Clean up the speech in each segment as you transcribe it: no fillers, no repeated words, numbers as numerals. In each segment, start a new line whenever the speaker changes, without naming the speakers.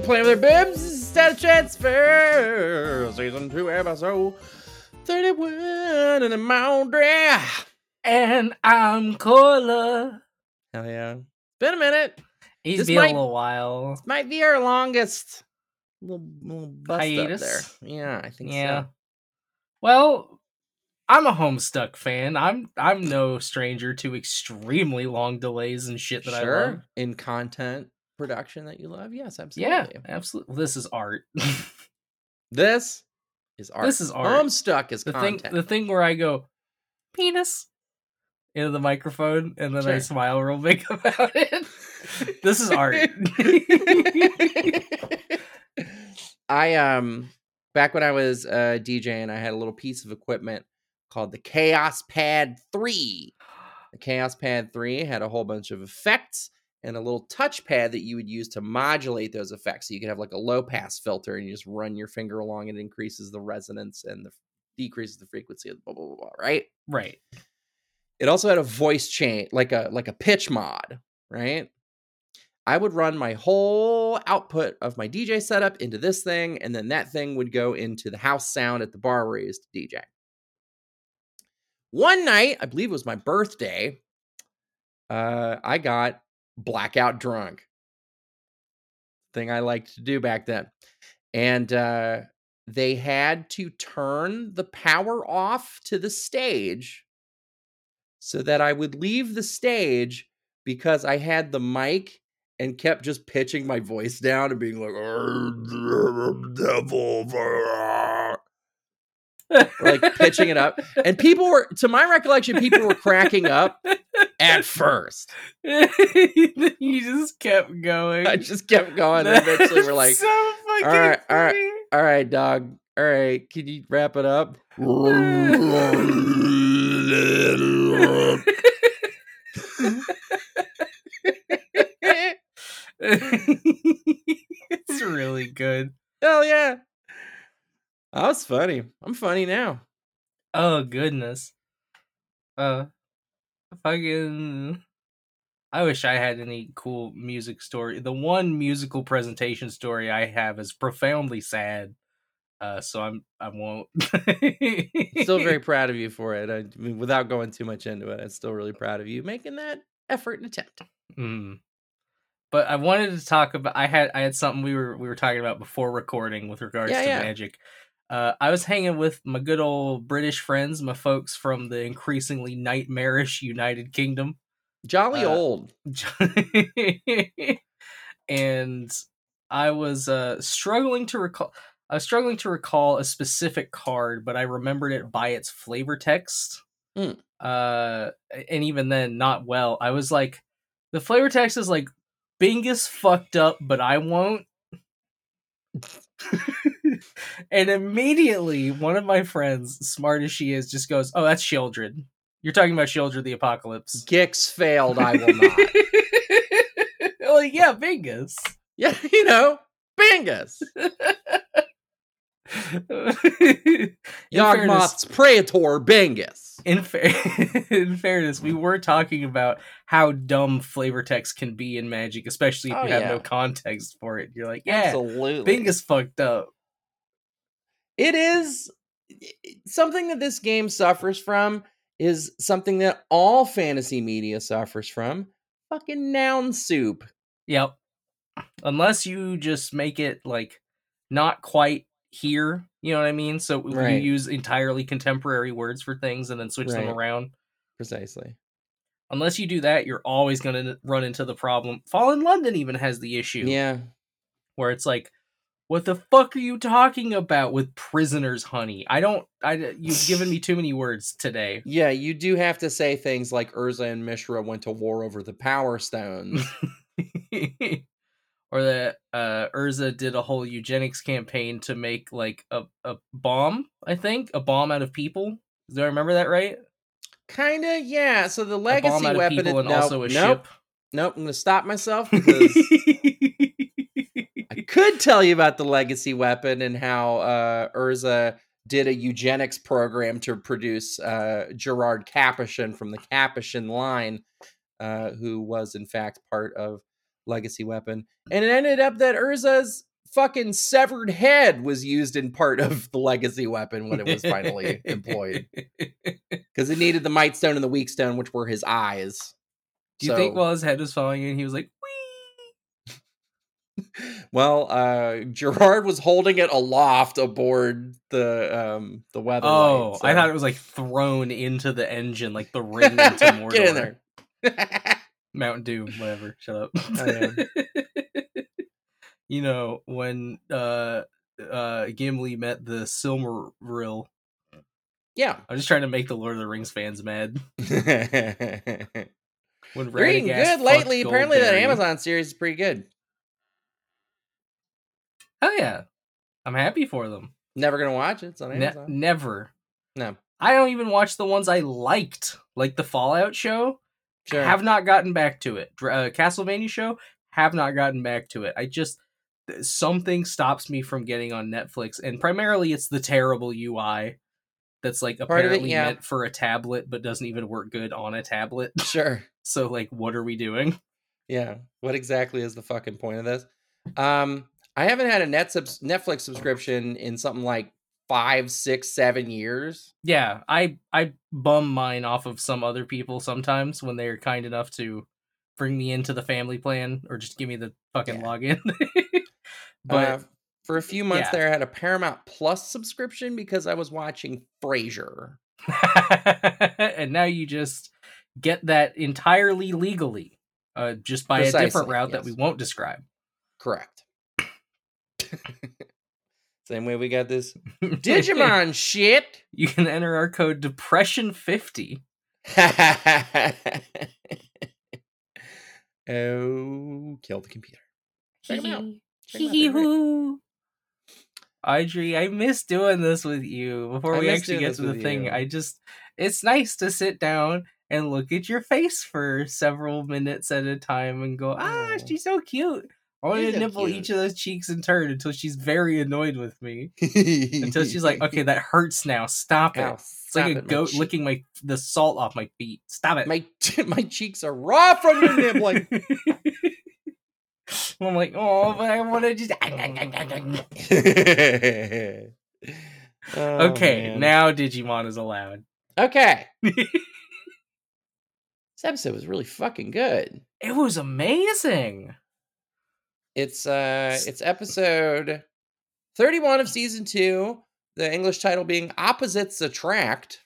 playing with their bibs instead of transfer. Season 2, episode 31 in the mountain.
And I'm Cola.
Hell yeah. Been a minute.
It's been a little while.
This might be our longest little bust
hiatus
up there. Yeah, I think so.
Well, I'm a Homestuck fan. I'm no stranger to extremely long delays and shit that I love.
In content production that you love. Yes, absolutely.
Yeah, absolutely. This is art.
This is art.
This is art.
Homestuck is content.
The thing where I go, penis, into the microphone, and then I smile real big about it. This is art.
Back when I was DJing, I had a little piece of equipment called the Chaos Pad 3. The Chaos Pad 3 had a whole bunch of effects and a little touchpad that you would use to modulate those effects. So you could have like a low pass filter and you just run your finger along and it increases the resonance and decreases the frequency of the blah, blah, blah, blah, right?
Right.
It also had a voice chain, like a pitch mod, right? I would run my whole output of my DJ setup into this thing, and then that thing would go into the house sound at the bar where I used to DJ. One night, I believe it was my birthday, I got blackout drunk. Thing I liked to do back then. And they had to turn the power off to the stage so that I would leave the stage because I had the mic and kept just pitching my voice down and being like, devil, like pitching it up. And people were, to my recollection, people were cracking up at first.
You just kept going.
I just kept going. And eventually we're like,
so fucking
all right, dog. All right, can you wrap it up?
It's really good.
Hell yeah. That was funny. I'm funny now.
Oh goodness. Fucking I wish I had any cool music story. The one musical presentation story I have is profoundly sad. So I won't.
Still very proud of you for it. I mean, without going too much into it, I'm still really proud of you making that effort and attempt.
But I wanted to talk about. I had something we were talking about before recording with regards to Magic. I was hanging with my good old British friends, my folks from the increasingly nightmarish United Kingdom.
Jolly old.
And I was struggling to recall. I was struggling to recall a specific card, but I remembered it by its flavor text. And even then, not well. I was like, the flavor text is like, Bingus fucked up, but I won't. And immediately, one of my friends, smart as she is, just goes, "Oh, that's Sheoldred. You're talking about Sheoldred the Apocalypse."
Gix failed, I will not.
Like, yeah, Bingus.
Yeah, Bingus. Yawgmoth's Praetor Bingus.
In fairness, we were talking about how dumb flavor text can be in Magic, especially if you have no context for it. You're like, yeah,
absolutely.
Bingus fucked up.
It is something that this game suffers from, is something that all fantasy media suffers from. Fucking noun soup.
Yep. Unless you just make it like not quite here, you know what I mean? So you use entirely contemporary words for things and then switch them around.
Precisely.
Unless you do that, you're always going to run into the problem. Fallen London even has the issue.
Yeah.
Where it's like, what the fuck are you talking about with prisoners, honey? You've given me too many words today.
Yeah, you do have to say things like Urza and Mishra went to war over the Power Stones.
Or that Urza did a whole eugenics campaign to make like a bomb, I think. A bomb out of people. Do I remember that right?
Kinda, yeah. So the legacy weapon
and also a ship.
Nope, I'm gonna stop myself because I could tell you about the legacy weapon and how Urza did a eugenics program to produce Gerard Capuchin from the Capuchin line, who was in fact part of legacy weapon. And it ended up that Urza's fucking severed head was used in part of the legacy weapon when it was finally employed. Because it needed the Might Stone and the Weak Stone, which were his eyes.
Do you think while his head was falling in, he was like, whee?
Well, Gerard was holding it aloft aboard the weather.
Oh, so. I thought it was like thrown into the engine, like the ring into Mordor.
Get in there.
Mountain Dew, whatever. Shut up. You know, when Gimli met the Silmaril.
Yeah.
I'm just trying to make the Lord of the Rings fans mad.
When they're eating good lately. Apparently that Amazon series is pretty good.
Oh yeah. I'm happy for them.
Never gonna watch it. It's on Amazon.
Never.
No.
I don't even watch the ones I liked, like the Fallout show.
Sure.
Have not gotten back to it. Castlevania show, have not gotten back to it. Something stops me from getting on Netflix, and primarily it's the terrible UI that's like apparently meant for a tablet but doesn't even work good on a tablet.
Sure.
So like, what are we doing?
Yeah. What exactly is the fucking point of this? I haven't had a Netflix subscription in something like 5, 6, 7 years.
Yeah, I bum mine off of some other people sometimes when they're kind enough to bring me into the family plan or just give me the fucking login. But
for a few months there, I had a Paramount Plus subscription because I was watching Frasier.
And now you just get that entirely legally, just by a different route that we won't describe.
Correct. Same way we got this Digimon shit.
You can enter our code Depression50.
Oh, kill the computer. Check them out.
Audrey, I miss doing this with you before we actually get to the thing. It's nice to sit down and look at your face for several minutes at a time and go, she's so cute. I want to nibble each of those cheeks in turn until she's very annoyed with me. Until she's like, okay, that hurts now. Stop it. It's like a goat licking the salt off my feet. Stop it.
My cheeks are raw from your nibbling.
I'm like, oh, but I want to just... Okay, man. Now Digimon is allowed.
Okay. This episode was really fucking good.
It was amazing.
It's episode 31 of season 2. The English title being Opposites Attract.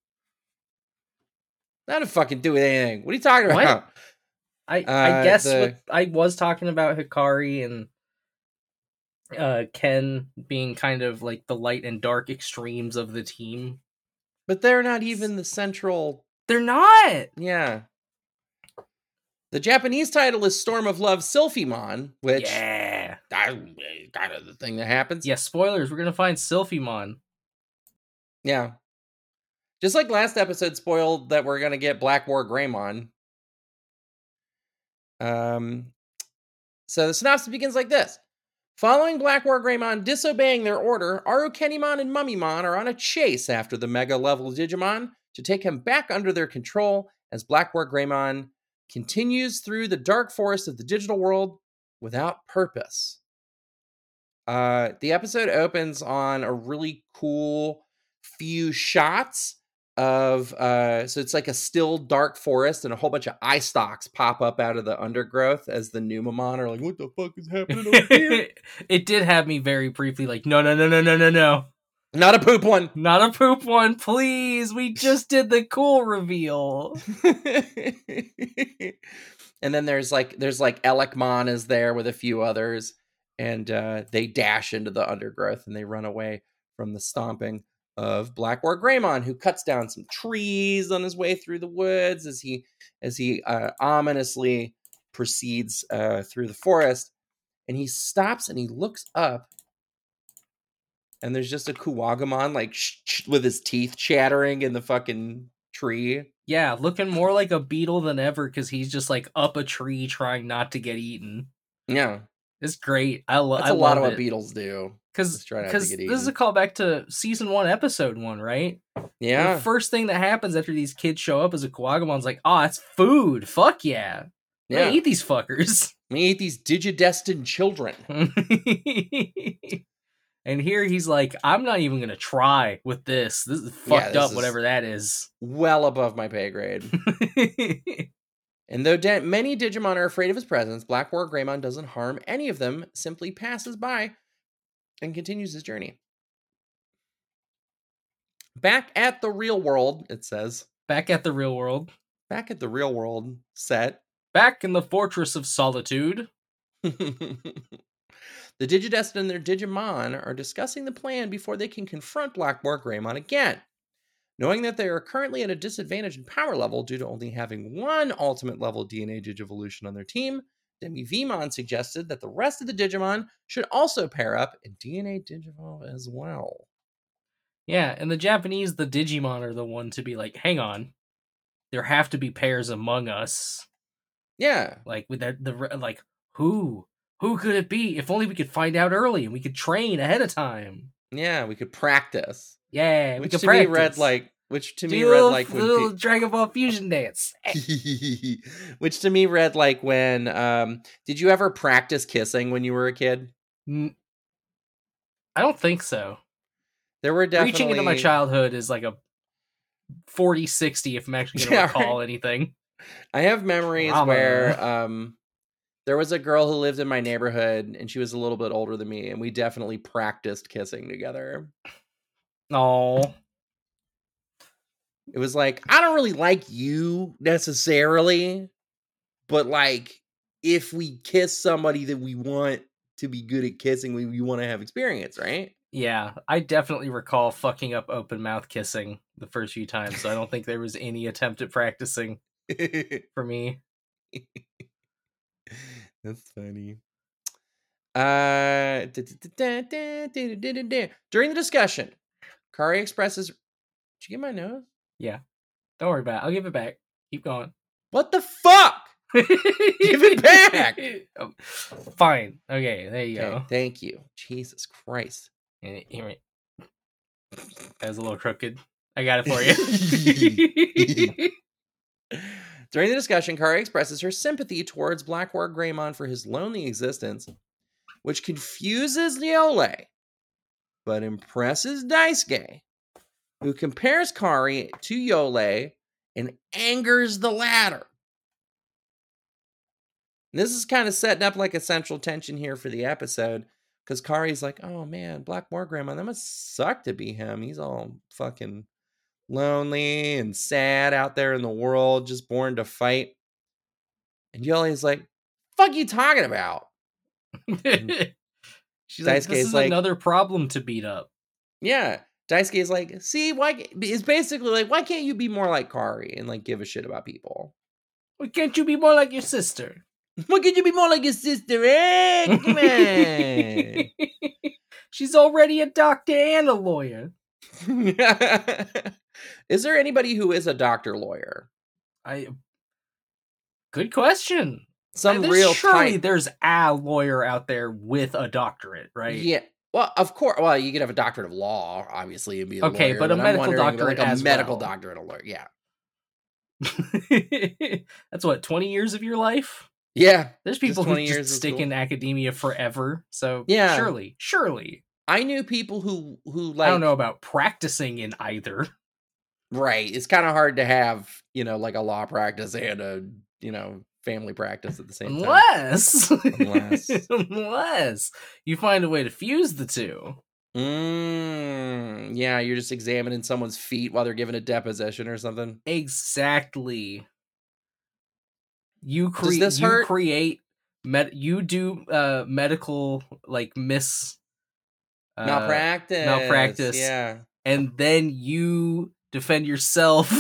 Not to fucking do with anything. What are you talking about?
I guess I was talking about Hikari and Ken being kind of like the light and dark extremes of the team.
But they're not even the central...
They're not!
Yeah. The Japanese title is Storm of Love Sylphimon, which...
Yeah!
Kind of the thing that happens.
Yeah, spoilers. We're going to find Sylphimon.
Yeah. Just like last episode spoiled that we're going to get Black War Greymon. So the synopsis begins like this. Following Black War Greymon disobeying their order, Arukenimon and Mummymon are on a chase after the Mega-level Digimon to take him back under their control as Black War Greymon continues through the dark forest of the digital world without purpose. The episode opens on a really cool few shots of so it's like a still dark forest and a whole bunch of eye stalks pop up out of the undergrowth as the Numamon are like, what the fuck is happening over here?
It did have me very briefly like, no.
Not a poop one.
Not a poop one, please. We just did the cool reveal.
And then there's like Elecmon is there with a few others, and they dash into the undergrowth and they run away from the stomping of Black War Greymon, who cuts down some trees on his way through the woods as he ominously proceeds through the forest. And he stops and he looks up, and there's just a Kuwagamon like with his teeth chattering in the fucking tree.
Yeah, looking more like a beetle than ever because he's just like up a tree trying not to get eaten.
Yeah,
it's great. That's
a lot of what beetles do.
Because this is a callback to season 1, episode 1, right?
Yeah.
The first thing that happens after these kids show up is a Kuwagamon's like, oh, it's food. Fuck yeah. Yeah, eat these fuckers.
Me eat these digidestined children.
And here he's like, I'm not even gonna try with this. This is fucked up, whatever that is.
Well above my pay grade. And though many Digimon are afraid of his presence, Black War Greymon doesn't harm any of them, simply passes by and continues his journey. Back at the real world, it says.
Back at the real world.
Back at the real world set.
Back in the Fortress of Solitude.
The Digidestined and their Digimon are discussing the plan before they can confront Black War Greymon again. Knowing that they are currently at a disadvantage in power level due to only having one ultimate level DNA Digivolution on their team, Demi Vmon suggested that the rest of the Digimon should also pair up and DNA Digivolve as well.
Yeah, in the Japanese, the Digimon are the one to be like, hang on, there have to be pairs among us.
Yeah.
Like, with that, like, who could it be? If only we could find out early and we could train ahead of time.
Yeah, we could practice.
Yeah,
which to me read like
little Dragon Ball Fusion dance.
Which to me read like when did you ever practice kissing when you were a kid?
I don't think so.
There were definitely
reaching into my childhood is like a 40-60 if I'm actually going to recall anything.
I have memories where there was a girl who lived in my neighborhood and she was a little bit older than me and we definitely practiced kissing together.
Oh.
It was like, I don't really like you necessarily, but like if we kiss somebody that we want to be good at kissing, we want to have experience, right?
Yeah, I definitely recall fucking up open mouth kissing the first few times, so I don't think there was any attempt at practicing for me.
That's funny. During the discussion, Kari expresses... Did you get my nose?
Yeah. Don't worry about it. I'll give it back. Keep going.
What the fuck? Give it back!
Fine. Okay, there you go.
Thank you. Jesus Christ.
That was a little crooked. I got it for you.
During the discussion, Kari expresses her sympathy towards Black War Greymon for his lonely existence, which confuses Yole, but impresses Daisuke, who compares Kari to Yole and angers the latter. And this is kind of setting up like a central tension here for the episode, because Kari's like, oh man, Black War Greymon, that must suck to be him. He's all fucking lonely and sad out there in the world, just born to fight. And Yole's like, fuck you talking about?
She's like, this is another problem to beat up.
Yeah. Daisuke is like, see, why? It's basically like, why can't you be more like Kari and like give a shit about people?
Why can't you be more like your sister?
Why can't you be more like your sister? Eh? Come on.
She's already a doctor and a lawyer.
Is there anybody who is a doctor lawyer?
Good question. Surely there's a lawyer out there with a doctorate, right?
Yeah. Well, of course. Well, you could have a doctorate of law, obviously, and be a lawyer.
Okay, but a medical doctor,
like a medical doctor and a lawyer. Yeah.
That's what, 20 years of your life?
Yeah.
There's people who just stick in academia forever. So
yeah,
surely.
I knew people who like,
I don't know about practicing in either.
Right. It's kind of hard to have, like a law practice and a, family practice at the same time.
Unless you find a way to fuse the two.
Yeah, you're just examining someone's feet while they're giving a deposition or something.
Exactly. You create medical like malpractice.
Yeah.
And then you defend yourself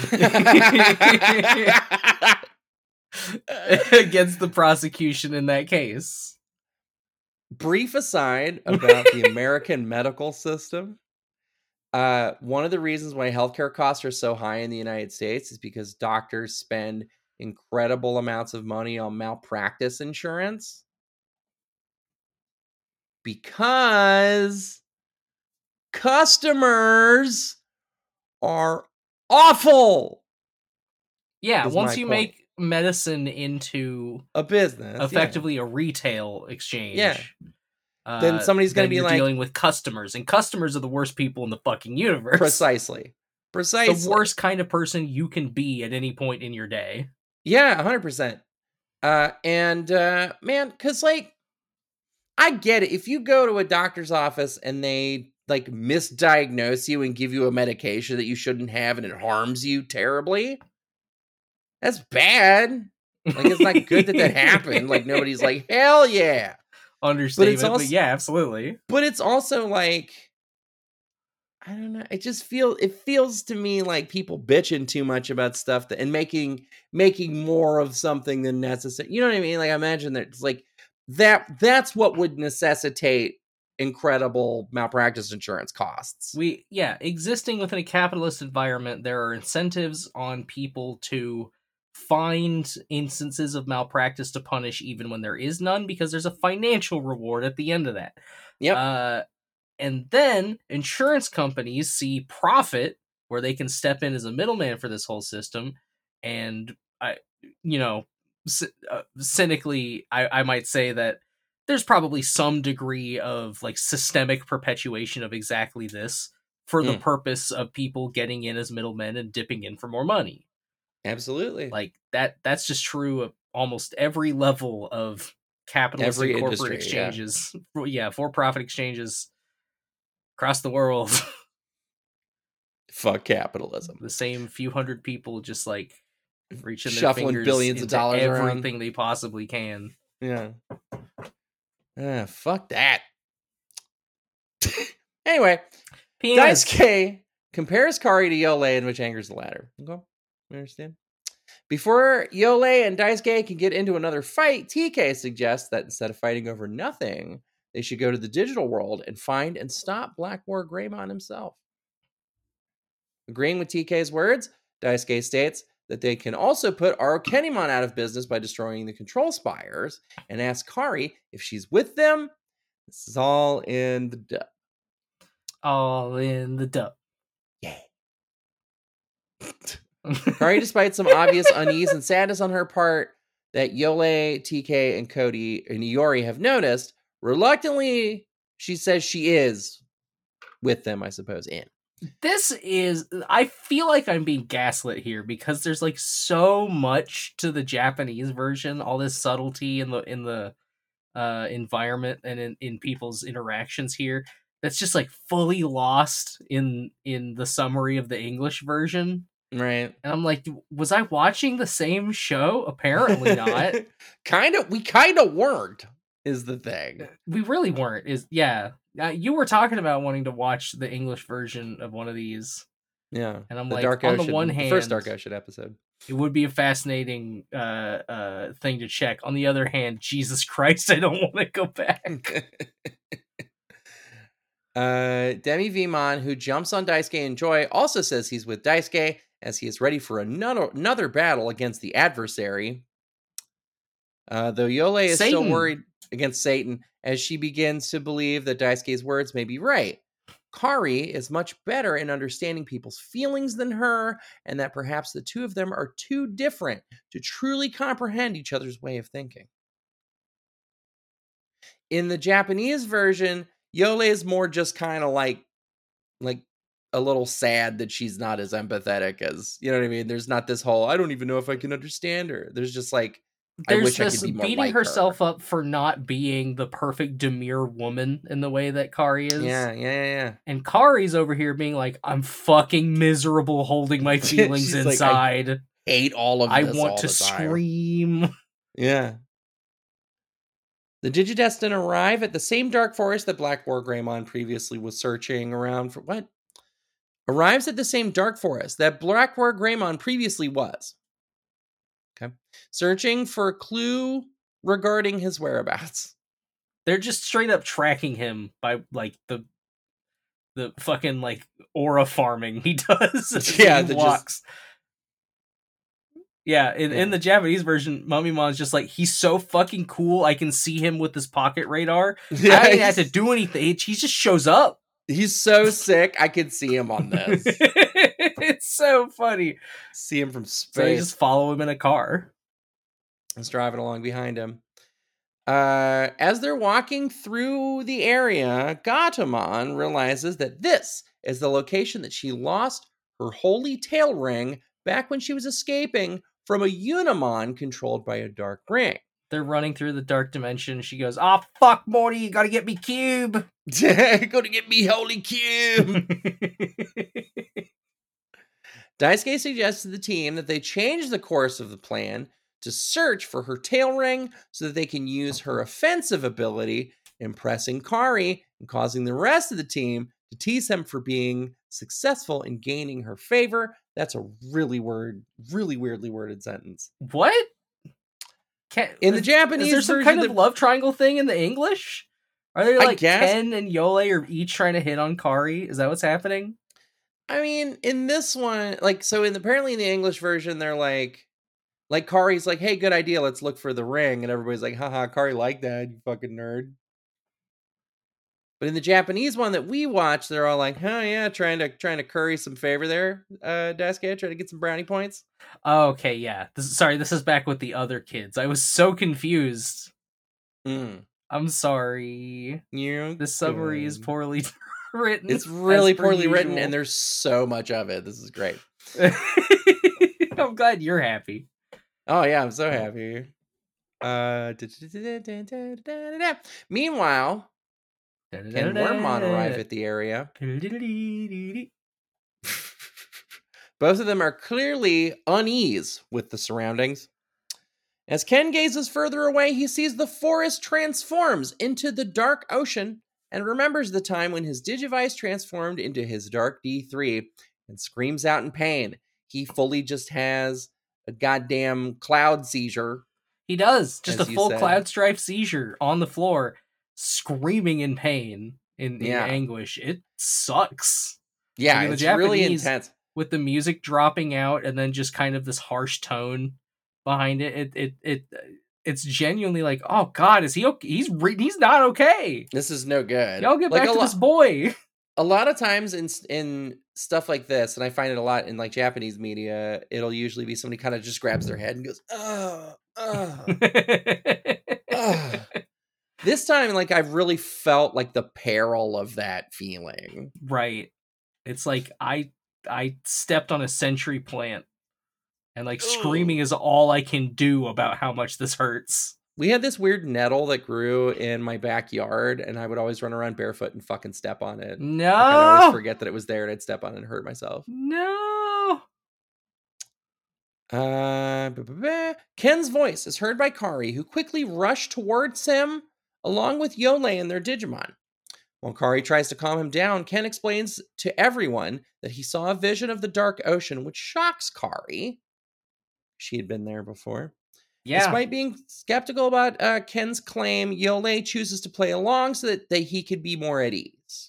against the prosecution in that case.
Brief aside about the American medical system. One of the reasons why healthcare costs are so high in the United States is because doctors spend incredible amounts of money on malpractice insurance. Because customers are awful.
Yeah, once you make medicine into
a business,
effectively a retail exchange.
Yeah. Then somebody's going to be like
dealing with customers, and customers are the worst people in the fucking universe.
Precisely.
The worst kind of person you can be at any point in your day.
Yeah, 100%. Man, because like, I get it. If you go to a doctor's office and they like misdiagnose you and give you a medication that you shouldn't have and it harms you terribly, that's bad. Like, it's not good that happened. Like, nobody's like, hell yeah.
Understatement, but yeah, absolutely.
But it's also like, I don't know. It feels to me like people bitching too much about stuff and making more of something than necessary. You know what I mean? Like, I imagine that it's like that's what would necessitate incredible malpractice insurance costs.
Existing within a capitalist environment, there are incentives on people to find instances of malpractice to punish even when there is none, because there's a financial reward at the end of that.
Yep.
And then insurance companies see profit where they can step in as a middleman for this whole system. And cynically, I might say that there's probably some degree of like systemic perpetuation of exactly this for the purpose of people getting in as middlemen and dipping in for more money.
Absolutely.
Like that's just true of almost every level of capitalist and corporate exchanges. Yeah, for-profit exchanges across the world.
Fuck capitalism.
The same few hundred people just like reaching their
shuffling
fingers
billions of dollars
everything
around.
They possibly can.
Yeah. Fuck that. Anyway, Daisuke compares Kari to Yole, in which angers the latter. Okay, you understand? Before Yole and Daisuke can get into another fight, TK suggests that instead of fighting over nothing, they should go to the digital world and find and stop Black War Greymon himself. Agreeing with TK's words, Daisuke states that they can also put Arukenimon out of business by destroying the control spires, and asks Kari if she's with them. This is all in the dub.
All in the dub.
Yeah. Kari, despite some obvious unease and sadness on her part that Yole, TK, and Cody and Iori have noticed, reluctantly, she says she is with them, I suppose, in.
I feel like I'm being gaslit here because there's like so much to the Japanese version, all this subtlety in the environment and in people's interactions here that's just like fully lost in the summary of the English version.
Right.
And I'm like, was I watching the same show? Apparently not.
We kind of weren't, is the thing.
We really weren't. You were talking about wanting to watch the English version of one of these.
Yeah.
And I'm like, on the one hand,
the first Dark Ocean episode.
It would be a fascinating thing to check. On the other hand, Jesus Christ, I don't want to go back.
Demi Vimon, who jumps on Daisuke and Joy, also says he's with Daisuke as he is ready for another battle against the adversary. Though Yole is still worried against Satan as she begins to believe that Daisuke's words may be right. Kari is much better in understanding people's feelings than her, and that perhaps the two of them are too different to truly comprehend each other's way of thinking. In the Japanese version, Yole is more just kind of like a little sad that she's not as empathetic as, you know what I mean? There's not this whole, I don't even know if I can understand her. There's just like, I wish I could be more
beating
like
herself
her.
Up for not being the perfect demure woman in the way that Kari is.
Yeah.
And Kari's over here being like, I'm fucking miserable holding my feelings inside.
Like, I hate all of this.
I want to scream.
Yeah. The Digidestin arrive at the same dark forest that Black War Greymon previously was searching around for. What? Arrives at the same dark forest that Black War Greymon previously was. Okay. Searching for a clue regarding his whereabouts.
They're just straight up tracking him by like the fucking like aura farming he does.
Yeah,
he walks. In the Japanese version, Mummymon's just like, he's so fucking cool, I can see him with his pocket radar.
Yeah,
I don't even have to do anything. He just shows up.
He's so sick, I could see him on this.
It's so funny.
See him from space.
So you just follow him in a car.
is driving along behind him. As they're walking through the area, Gatomon realizes that this is the location that she lost her holy tail ring back when she was escaping from a Unimon controlled by a dark ring.
They're running through the dark dimension. She goes, "Oh, fuck, Morty, you gotta get me cube."
Gotta get me holy cube. Daisuke suggests to the team that they change the course of the plan to search for her tail ring so that they can use her offensive ability, impressing Kari and causing the rest of the team to tease them for being successful in gaining her favor. That's a really weirdly worded sentence.
What?
In the Japanese,
is there some kind of love triangle thing in the English? Are they like Ken and Yole are each trying to hit on Kari? Is that what's happening?
I mean, in this one, like, so apparently in the English version, they're like Kari's like, "Hey, good idea. Let's look for the ring," and everybody's like, "Haha, Kari liked that, you fucking nerd." But in the Japanese one that we watch, they're all like, "Oh yeah, trying to curry some favor there, Daisuke, trying to get some brownie points."
Oh, okay, yeah. This is back with the other kids. I was so confused. I'm sorry. This summary is poorly written.
It's really poorly written, and there's so much of it. This is great.
I'm glad you're happy.
Oh yeah, I'm so happy. Meanwhile, Ken and Wormmon arrive at the area. Both of them are clearly unease with the surroundings. As Ken gazes further away, he sees the forest transforms into the dark ocean and remembers the time when his Digivice transformed into his Dark D3 and screams out in pain. He fully just has a goddamn cloud seizure.
He does. Just a full cloud strife seizure on the floor, screaming in pain, in anguish. It sucks.
Yeah, it's really intense.
With the music dropping out and then just kind of this harsh tone behind it. It's genuinely like, oh god, is he okay? He's not okay.
This is no good.
Y'all get back to this boy.
A lot of times in stuff like this, and I find it a lot in like Japanese media, it'll usually be somebody kind of just grabs their head and goes, This time, like, I really felt like the peril of that feeling.
Right. It's like I stepped on a century plant. And like screaming is all I can do about how much this hurts.
We had this weird nettle that grew in my backyard, and I would always run around barefoot and fucking step on it.
No!
Like, I'd always forget that it was there, and I'd step on it and hurt myself.
No!
Ken's voice is heard by Kari, who quickly rushed towards him, along with Yole and their Digimon. While Kari tries to calm him down, Ken explains to everyone that he saw a vision of the dark ocean, which shocks Kari. She had been there before. Yeah. Despite being skeptical about Ken's claim, Yole chooses to play along so that he could be more at ease.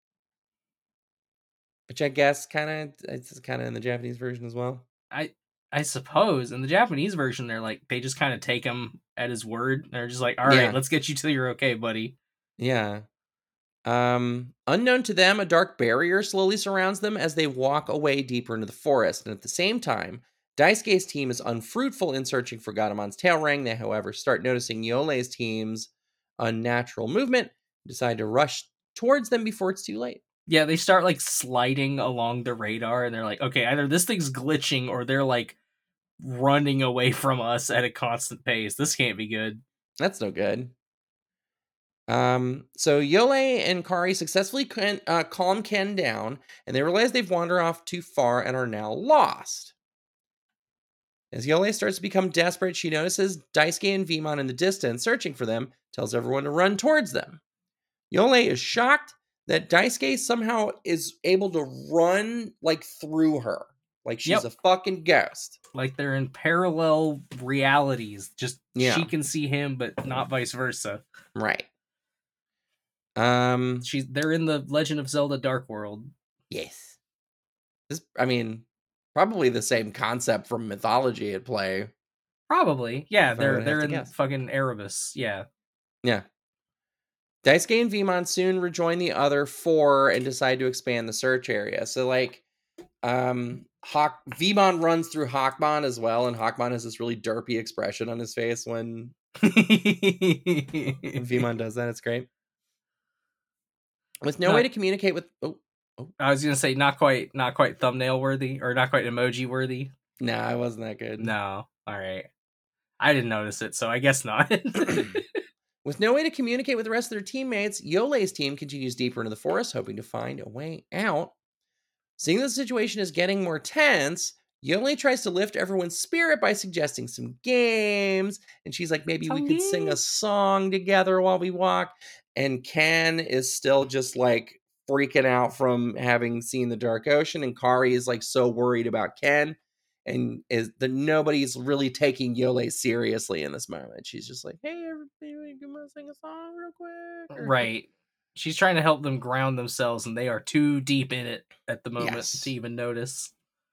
Which I guess it's kind of in the Japanese version as well.
I suppose in the Japanese version, they just kind of take him at his word. They're just like, all right, let's get you till you're okay, buddy.
Yeah. Unknown to them, a dark barrier slowly surrounds them as they walk away deeper into the forest. And at the same time, Daisuke's team is unfruitful in searching for Gatomon's tail ring. They, however, start noticing Yole's team's unnatural movement, decide to rush towards them before it's too late.
Yeah, they start like sliding along the radar, and they're like, okay, either this thing's glitching or they're like running away from us at a constant pace. This can't be good.
That's no good. So Yole and Kari successfully calm Ken down, and they realize they've wandered off too far and are now lost. As Yole starts to become desperate, she notices Daisuke and Veemon in the distance, searching for them, tells everyone to run towards them. Yole is shocked that Daisuke somehow is able to run, like, through her. Like she's a fucking ghost.
Like they're in parallel realities. Just she can see him, but not vice versa.
Right.
They're in the Legend of Zelda Dark World.
Yes. Probably the same concept from mythology at play.
Probably. Yeah, they're in fucking Erebus. Yeah.
Yeah. Daisuke and Veemon soon rejoin the other four and decide to expand the search area. So, like, Vemon runs through Hawkmon as well, and Hawkmon has this really derpy expression on his face when Vemon does that. It's great. With no way to communicate with...
I was gonna say not quite thumbnail worthy, or not quite emoji worthy.
Nah, it wasn't that good.
No. All right. I didn't notice it, so I guess not.
With no way to communicate with the rest of their teammates, Yolei's team continues deeper into the forest, hoping to find a way out. Seeing the situation is getting more tense, Yolei tries to lift everyone's spirit by suggesting some games. And she's like, maybe we could sing a song together while we walk. And Ken is still just like freaking out from having seen the Dark Ocean. And Kari is like so worried about Ken. And nobody's really taking Yolei seriously in this moment. She's just like, hey, everybody, you want to sing a song real quick?
Right. She's trying to help them ground themselves, and they are too deep in it at the moment to even notice.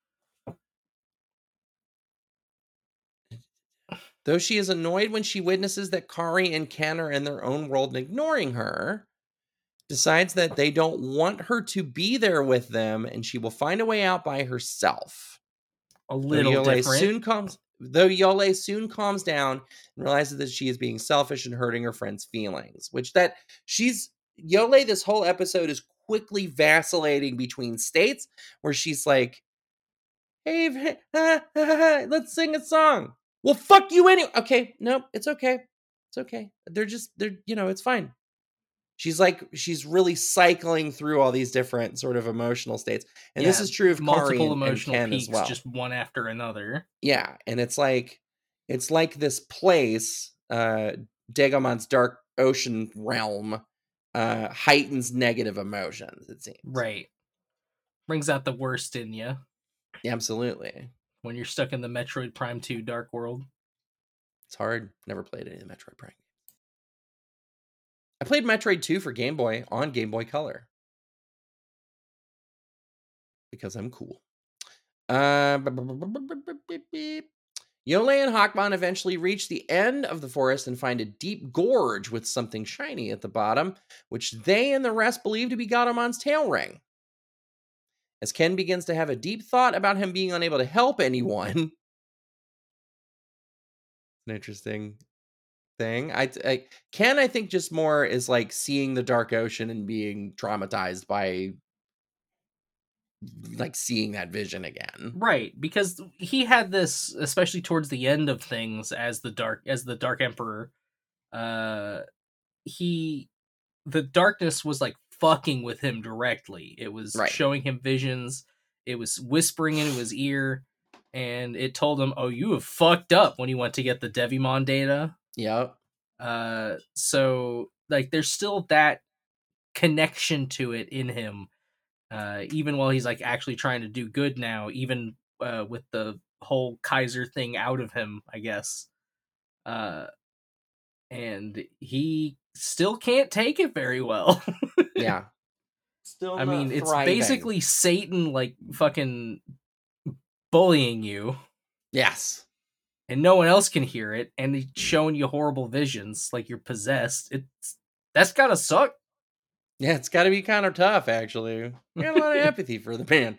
Though she is annoyed when she witnesses that Kari and Ken are in their own world and ignoring her, decides that they don't want her to be there with them, and she will find a way out by herself.
A little different.
Though Yolei soon calms down and realizes that she is being selfish and hurting her friend's feelings, Yolei this whole episode is quickly vacillating between states where she's like, hey, let's sing a song. Well, fuck you anyway. Okay, nope, it's okay. It's okay. It's fine. She's really cycling through all these different sort of emotional states. And this is true of
multiple
Kari
emotional
and Ken
peaks,
as well.
Just one after another.
Yeah, and it's like this place, Dagomon's Dark Ocean realm, heightens negative emotions, it seems.
Right. Brings out the worst in you.
Absolutely.
When you're stuck in the Metroid Prime 2 Dark World.
It's hard. Never played any of the Metroid Prime. I played Metroid 2 for Game Boy on Game Boy Color. Because I'm cool. Yolei and Hawkmon eventually reach the end of the forest and find a deep gorge with something shiny at the bottom, which they and the rest believe to be Gatomon's tail ring. As Ken begins to have a deep thought about him being unable to help anyone. An interesting thing. Ken, I think, just more is like seeing the Dark Ocean and being traumatized by like seeing that vision again.
Right, because he had this, especially towards the end of things as the Dark Emperor, the darkness was like fucking with him directly. It was showing him visions, it was whispering into his ear, and it told him, oh, you have fucked up, when he went to get the Devimon data.
Yep.
So like there's still that connection to it in him, even while he's like actually trying to do good now, even with the whole Kaiser thing out of him, I guess. And he still can't take it very well.
Yeah.
Still, I mean, it's basically Satan like fucking bullying you.
Yes.
And no one else can hear it, and he's showing you horrible visions like you're possessed. That's gotta suck.
Yeah, it's gotta be kind of tough, actually. I got a lot of empathy for the man.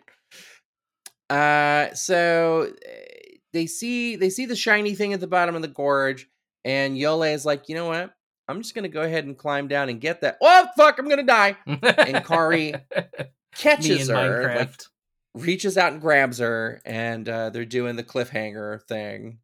So they see the shiny thing at the bottom of the gorge, and Yolei is like, you know what? I'm just gonna go ahead and climb down and get that. Oh fuck, I'm gonna die. And Kari catches her, like, reaches out and grabs her, and they're doing the cliffhanger thing.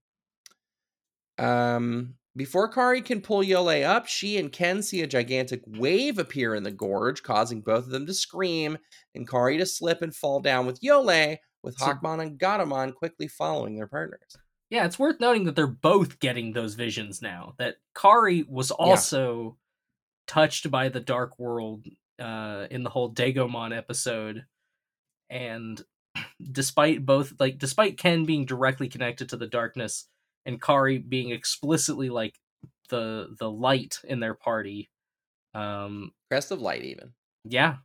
Before Kari can pull Yolei up, she and Ken see a gigantic wave appear in the gorge, causing both of them to scream, and Kari to slip and fall down with Yolei, with Hawkmon and Gatomon quickly following their partners.
Yeah, it's worth noting that they're both getting those visions now. That Kari was also touched by the Dark World in the whole Dagomon episode, and despite Ken being directly connected to the darkness, and Kari being explicitly like the light in their party,
Crest of Light, even.
Yeah.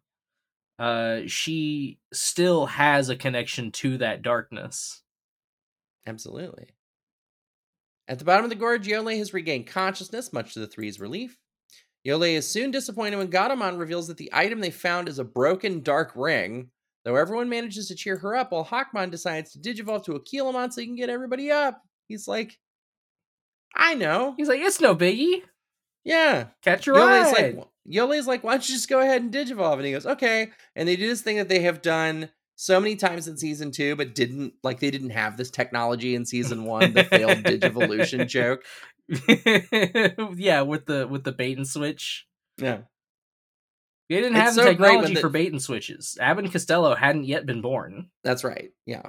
She still has a connection to that darkness.
Absolutely. At the bottom of the gorge, Yolei has regained consciousness, much to the three's relief. Yolei is soon disappointed when Gatomon reveals that the item they found is a broken dark ring, Though everyone manages to cheer her up, while Hawkmon decides to digivolve to a Kilamon so he can get everybody up. He's like, I know.
He's like, it's no biggie.
Yeah.
Catch your eye.
Yolei's like, why don't you just go ahead and digivolve? And he goes, okay. And they do this thing that they have done so many times in season 2, but they didn't have this technology in season 1, the failed Digivolution joke.
Yeah, with the bait and switch.
Yeah.
They didn't have the technology for bait and switches. Abbott and Costello hadn't yet been born.
That's right. Yeah.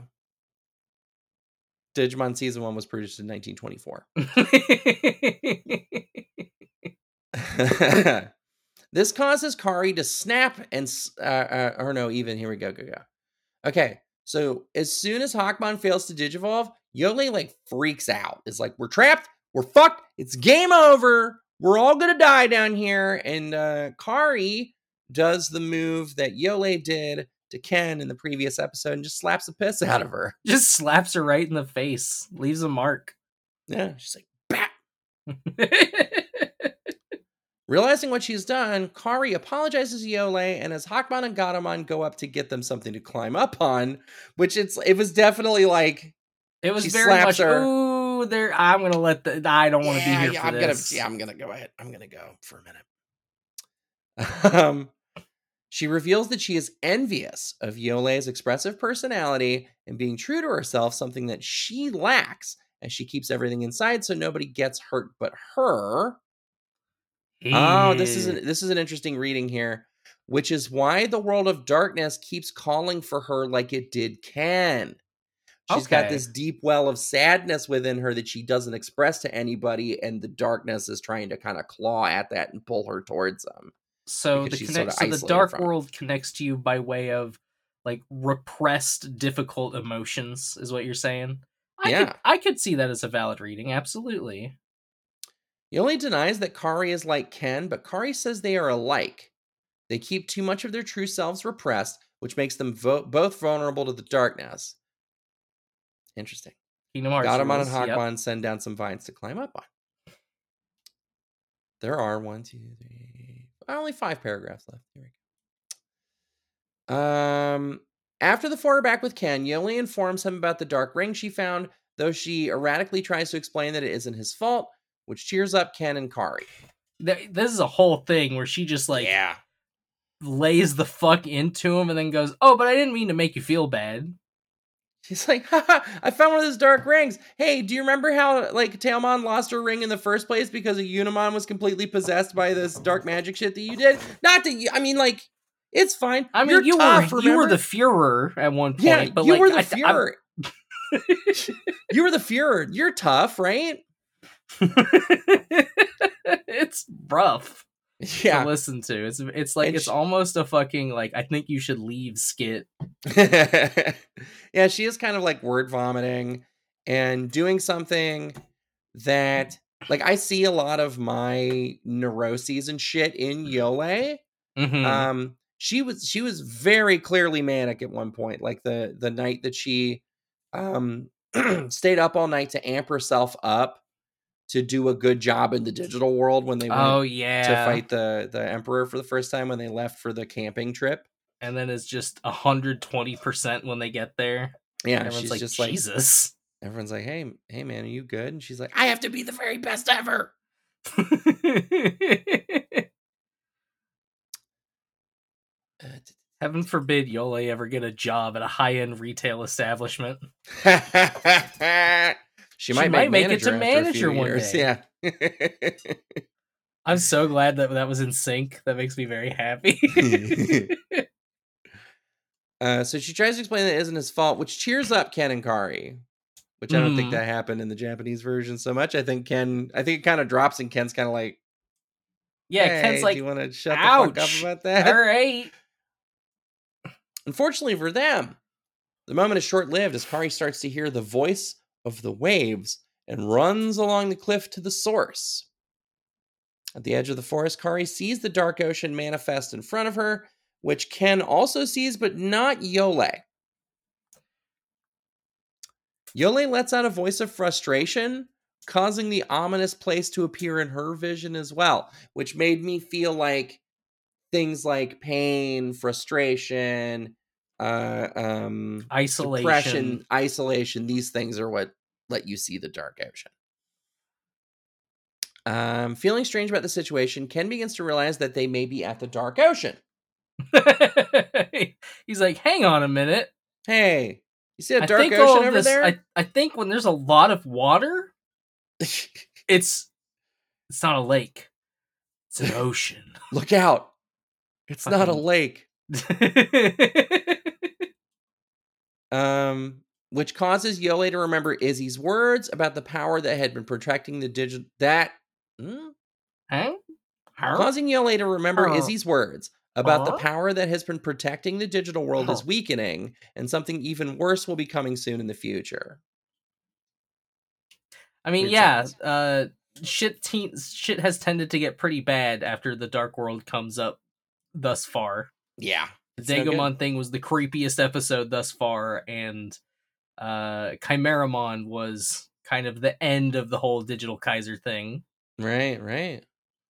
Digimon season 1 was produced in 1924. This causes Kari to snap and here we go. Okay, so as soon as Hawkmon fails to digivolve, Yolei like freaks out. It's like, we're trapped, we're fucked, it's game over, we're all gonna die down here. And Kari does the move that Yolei did to Ken in the previous episode and just slaps the piss out of her.
Just slaps her right in the face, leaves a mark.
Yeah, she's like, bat. Realizing what she's done, Kari apologizes to Yolei, and as Hawkmon and Gatomon go up to get them something to climb up on, which it was definitely like,
it was very much her. Ooh, I'm gonna I don't want to be here for this.
I'm gonna go ahead. I'm gonna go for a minute. She reveals that she is envious of Yolei's expressive personality and being true to herself, something that she lacks, as she keeps everything inside so nobody gets hurt but her. Oh, this is an interesting reading here, which is why the World of Darkness keeps calling for her like it did Ken. She's got this deep well of sadness within her that she doesn't express to anybody, and the darkness is trying to kind of claw at that and pull her towards them.
So the dark world connects to you by way of like repressed, difficult emotions, is what you're saying? I could see that as a valid reading, absolutely.
Yolei denies that Kari is like Ken, but Kari says they are alike. They keep too much of their true selves repressed, which makes them both vulnerable to the darkness. Interesting. Gatomon and Hawkmon send down some vines to climb up on. There are 1, 2, 3, only 5 paragraphs left. Here we go. After the 4 are back with Ken, Yolei informs him about the dark ring she found, though she erratically tries to explain that it isn't his fault, which cheers up Ken and Kari.
This is a whole thing where she just lays the fuck into him and then goes, oh, but I didn't mean to make you feel bad.
She's like, haha, I found one of those dark rings. Hey, do you remember how Tailmon lost her ring in the first place because a Unimon was completely possessed by this dark magic shit that you did? Not that you, it's fine.
I mean, you were the Führer at one point.
Yeah,
but
you were the Führer. You were the Führer. You're tough, right?
It's rough to listen to. It's almost a fucking I think you should leave skit.
Yeah, she is kind of like word vomiting and doing something that I see a lot of my neuroses and shit in Yolei.
Mm-hmm.
She was very clearly manic at one point, like the night that she stayed up all night to amp herself up to do a good job in the digital world when they went to fight the Emperor for the first time when they left for the camping trip.
And then it's just 120% when they get there.
Yeah,
everyone's
she's
like,
just
Jesus.
Everyone's like, hey man, are you good? And she's like, I have to be the very best ever.
Heaven forbid Yolei ever get a job at a high-end retail establishment.
She might make it to
manager one
day. Yeah.
I'm so glad that was in sync. That makes me very happy.
So she tries to explain that it isn't his fault, which cheers up Ken and Kari. Which I don't think that happened in the Japanese version so much. I think it kind of drops and Ken's kind of like,
yeah,
hey,
Ken's like,
do you want to shut the fuck up about that?
All right.
Unfortunately for them, the moment is short-lived as Kari starts to hear the voice of the waves and runs along the cliff to the source. At the edge of the forest, Kari sees the dark ocean manifest in front of her, which Ken also sees, but not Yolei. Yolei lets out a voice of frustration, causing the ominous place to appear in her vision as well, which made me feel like things like pain, frustration,
isolation,
depression, isolation. These things are what let you see the dark ocean. Feeling strange about the situation, Ken begins to realize that they may be at the dark ocean.
He's like, hang on a minute.
Hey, you see a dark ocean over there?
I think when there's a lot of water, it's not a lake. It's an ocean.
Look out. It's not a lake. Which causes Yole to remember Izzy's words about the power that had been protecting the digital... Causing Yole to remember Izzy's words about the power that has been protecting the digital world is weakening, and something even worse will be coming soon in the future.
I mean, shit has tended to get pretty bad after the Dark World comes up thus far.
Yeah.
The Dagomon thing was the creepiest episode thus far, and Chimeramon was kind of the end of the whole Digital Kaiser thing.
Right.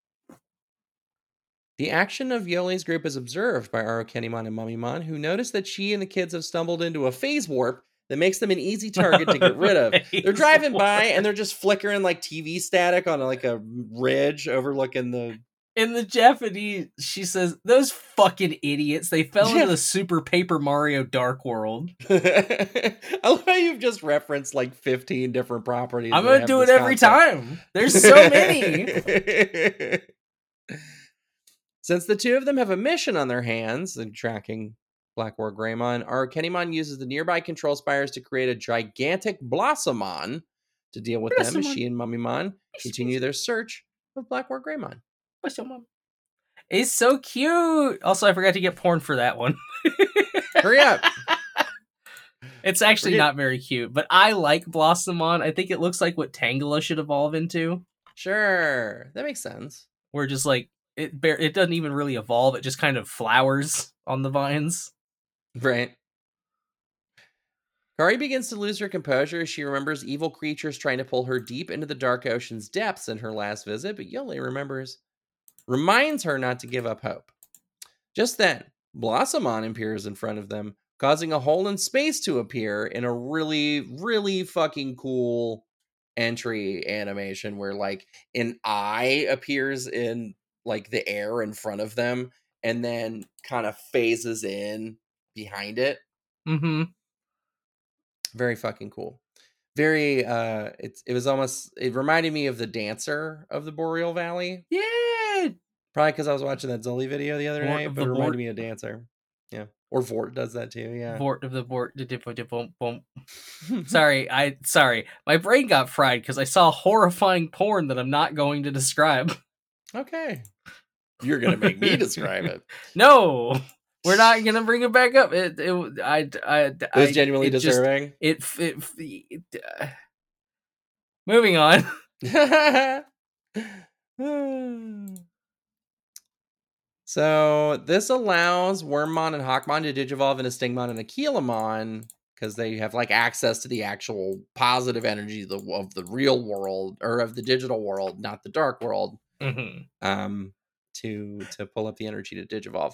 The action of Yole's group is observed by Arukenimon and Mummymon, who notice that she and the kids have stumbled into a phase warp that makes them an easy target to get rid of. They're driving by and they're just flickering like TV static on like a ridge overlooking the...
In the Japanese, she says, those fucking idiots, they fell into the Super Paper Mario Dark World.
I love how you've just referenced like 15 different properties.
I'm going to do it every time. There's so many.
Since the two of them have a mission on their hands in tracking Black War Greymon, Arukenimon uses the nearby control spires to create a gigantic Blossomon to deal with them as she and Mummymon continue their search of Black War Greymon.
It's so cute. Also, I forgot to get porn for that one.
Hurry up.
It's actually not very cute, but I like Blossomon. I think it looks like what Tangela should evolve into.
Sure. That makes sense.
Where just like, it doesn't even really evolve. It just kind of flowers on the vines.
Right. Kari begins to lose her composure as she remembers evil creatures trying to pull her deep into the dark ocean's depths in her last visit, but Yole reminds her not to give up hope. Just then, Blossomon appears in front of them, causing a hole in space to appear in a really, really fucking cool entry animation where like an eye appears in like the air in front of them and then kind of phases in behind it.
Mm-hmm.
Very fucking cool. Very it reminded me of the dancer of the Boreal Valley.
Yeah.
Probably because I was watching that Zully video the other night, but it reminded me of dancer. Yeah. Or Vort does that too, yeah.
Vort of the Vort. Sorry. My brain got fried because I saw horrifying porn that I'm not going to describe.
Okay. You're gonna make me describe it.
No, we're not gonna bring it back up. It
was genuinely disturbing.
Moving on.
So this allows Wormmon and Hawkmon to digivolve into Stingmon and Aquilamon because they have like access to the actual positive energy of the real world or of the digital world, not the dark world.
Mm-hmm.
To pull up the energy to digivolve.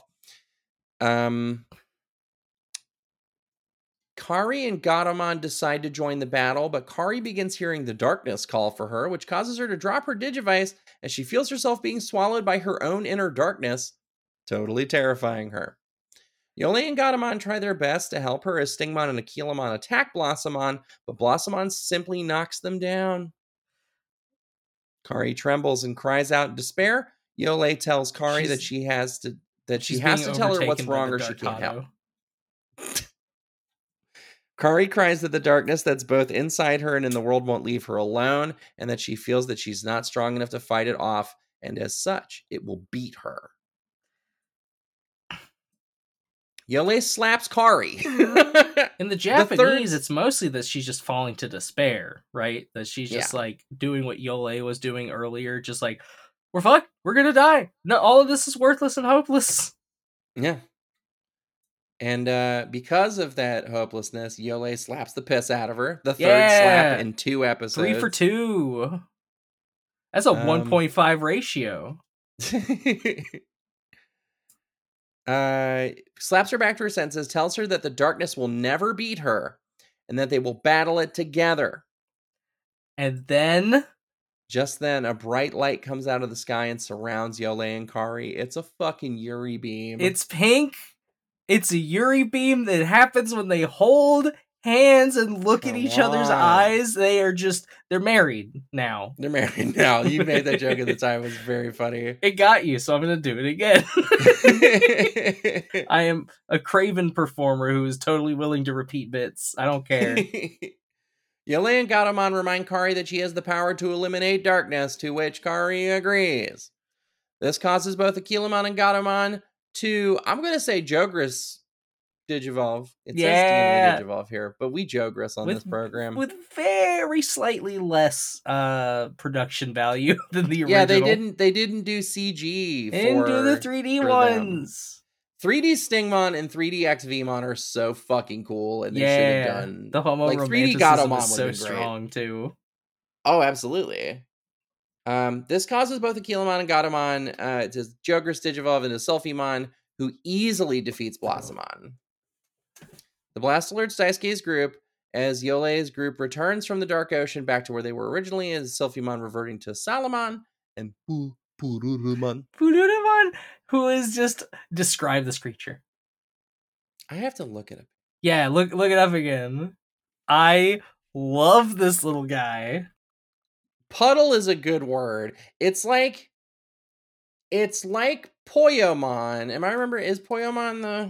Kari and Gatomon decide to join the battle, but Kari begins hearing the darkness call for her, which causes her to drop her Digivice as she feels herself being swallowed by her own inner darkness, totally terrifying her. Yole and Gatomon try their best to help her as Stingmon and Aquilamon attack Blossomon, but Blossomon simply knocks them down. Kari trembles and cries out in despair. Yole tells Kari that she has to tell her what's wrong or she can't help. Kari cries that the darkness that's both inside her and in the world won't leave her alone, and that she feels that she's not strong enough to fight it off, and as such, it will beat her. Yole slaps Kari.
In the Japanese, it's mostly that she's just falling to despair, right? That she's just like doing what Yole was doing earlier, just like, we're fucked, we're gonna die. No, all of this is worthless and hopeless.
Yeah. And because of that hopelessness, Yole slaps the piss out of her. The third slap in 2 episodes.
3 for 2. That's a 1.5 ratio.
Slaps her back to her senses, tells her that the darkness will never beat her, and that they will battle it together.
And then...
Just then, a bright light comes out of the sky and surrounds Yole and Kari. It's a fucking Yuri beam.
It's pink. It's a Yuri beam that happens when they hold hands and look at each other's eyes. They're married now.
They're married now. You made that joke at the time. It was very funny.
It got you, so I'm going to do it again. I am a craven performer who is totally willing to repeat bits. I don't care.
Yole and Gatomon remind Kari that she has the power to eliminate darkness, to which Kari agrees. This causes both Aquilamon and Gatomon to, I'm going to say, Jogress Digivolve. It says DNA Digivolve here, but we Jogress on this program.
With very slightly less production value than the original.
Yeah, they didn't do CG
they didn't do the 3D ones.
3D Stingmon and 3D XVmon are so fucking cool, and they should have done
the homo
like
3D Gatomon was so strong too.
Oh, absolutely. This causes both Aquilamon and Gatomon to Jogress Digivolve into Sulfimon, who easily defeats Blossomon. The blast alerts Daisuke's group as Yole's group returns from the Dark Ocean back to where they were originally, as Sulfimon reverting to Salamon and Pururumon.
Pururumon, who is just describe this creature.
I have to look it up.
Yeah, look it up again. I love this little guy.
Puddle is a good word. It's like Poyomon. Am I remember? Is Poyomon the?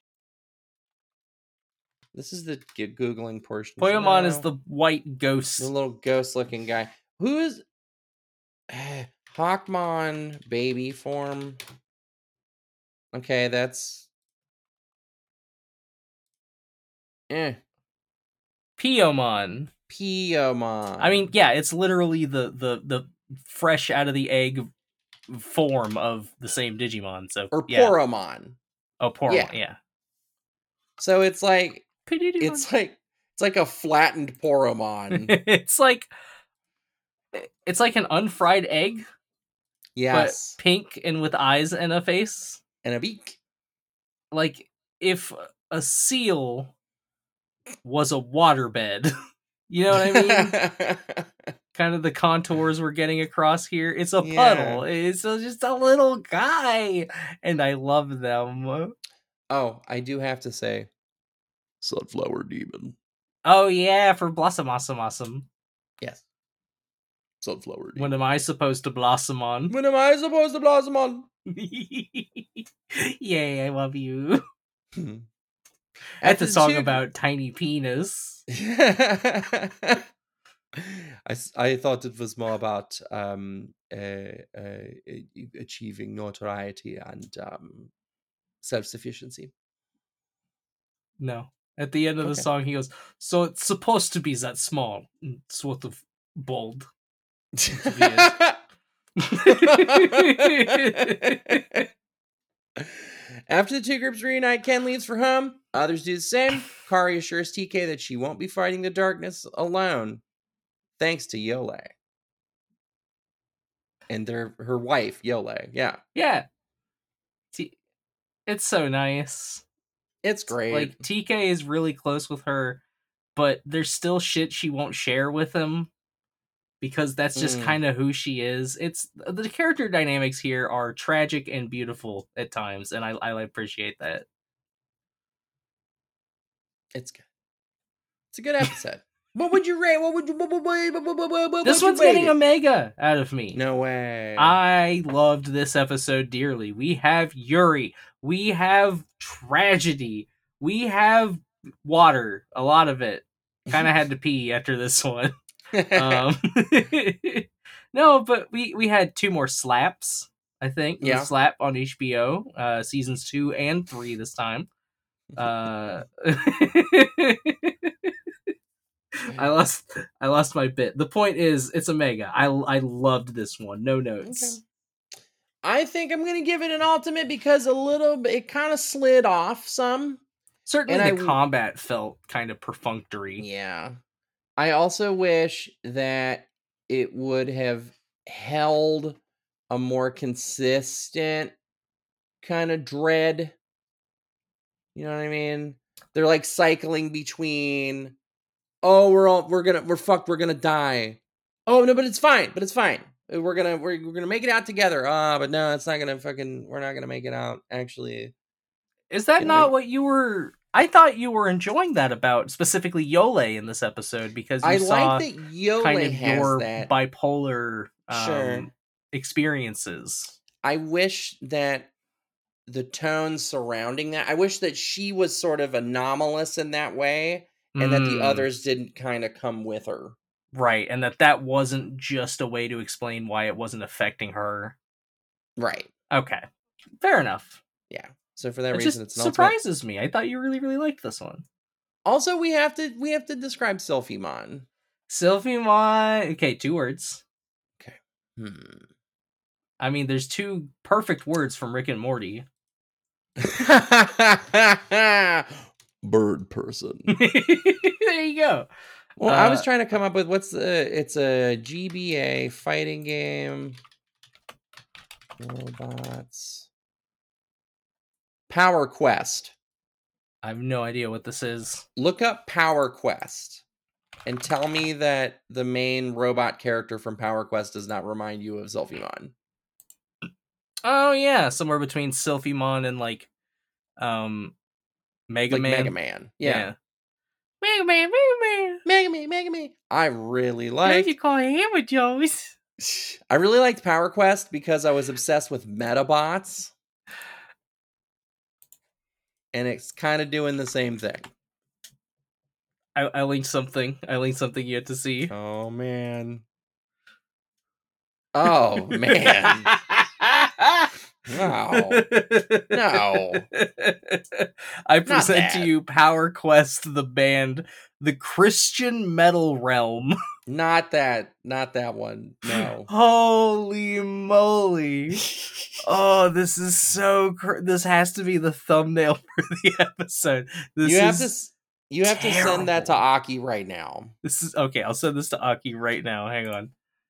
This is the Googling portion.
Poyomon is the white ghost.
The little ghost-looking guy. Who is... Hawkmon baby form. Okay, that's...
Piyomon.
Piyomon.
I mean, yeah, it's literally the fresh out of the egg form of the same Digimon. So
or Poromon.
Oh, Poromon, yeah.
So it's like it's like a flattened Poromon.
it's like an unfried egg.
Yes.
But pink and with eyes and a face.
And a beak.
Like if a seal was a waterbed. You know what I mean? Kind of the contours we're getting across here. It's a puddle. It's just a little guy. And I love them.
Oh, I do have to say, Sunflower Demon.
Oh, yeah, for Blossom Awesome.
Yes. Sunflower Demon.
When am I supposed to blossom on?
When am I supposed to blossom on?
Yay, I love you. That's a song about tiny penis.
I thought it was more about achieving notoriety and self-sufficiency.
No. At the end of the song, he goes, so it's supposed to be that small, sort of bold.
After the two groups reunite, Ken leaves for home. Others do the same. Kari assures TK that she won't be fighting the darkness alone, thanks to Yole. And her wife, Yole. Yeah.
Yeah. It's so nice.
It's great.
Like, TK is really close with her, but there's still shit she won't share with him. Because that's just kind of who she is. It's the character dynamics here are tragic and beautiful at times, and I appreciate that.
It's good. It's a good episode. What would you rate?
This one's getting a mega out of me.
No way.
I loved this episode dearly. We have Yuri. We have tragedy. We have water. A lot of it. Kind of had to pee after this one. No, but we had two more slaps, I think. Yeah. Slap on HBO, seasons 2 and 3 this time. I lost my bit. The point is, it's a mega. I loved this one. No notes.
Okay. I think I'm gonna give it an ultimate because it kind of slid off some.
Certainly, the combat felt kind of perfunctory.
Yeah. I also wish that it would have held a more consistent kind of dread You know what I mean? They're like cycling between, oh, we're fucked, we're gonna die. Oh no, but it's fine. We're gonna make it out together. But no, it's not gonna we're not gonna make it out. Actually,
is that not what you were? I thought you were enjoying that about specifically Yole in this episode because you saw
like that Yole
kind of
has
your
that
bipolar experiences.
I wish that the tone surrounding that, I wish that she was sort of anomalous in that way, and that the others didn't kind of come with her.
Right, and that wasn't just a way to explain why it wasn't affecting her.
Right.
Okay. Fair enough.
Yeah. So for that reason, it's
an surprises me. I thought you really, really liked this one.
Also, we have to describe Sylphimon.
Sylphimon. Okay, 2 words.
Okay.
I mean, there's 2 perfect words from Rick and Morty.
Bird person.
There you go.
Well, I was trying to come up with it's a GBA fighting game. Robots. Power Quest.
I have no idea what this is.
Look up Power Quest and tell me that the main robot character from Power Quest does not remind you of Sylphimon.
Oh yeah, somewhere between Sylphimon and like Mega Man.
Mega Man. Yeah.
Mega Man.
I really like.
What you call Hammer Joes?
I really liked Power Quest because I was obsessed with Metabots. And it's kind of doing the same thing.
I linked something. You had to see.
Oh man. Oh man. No.
I present to you Power Quest, the band, the Christian metal realm.
Not that one. No.
Holy moly. Oh, this is so this has to be the thumbnail for the episode. You
have to send that to Aki right now.
This is okay, I'll send this to Aki right now. Hang on.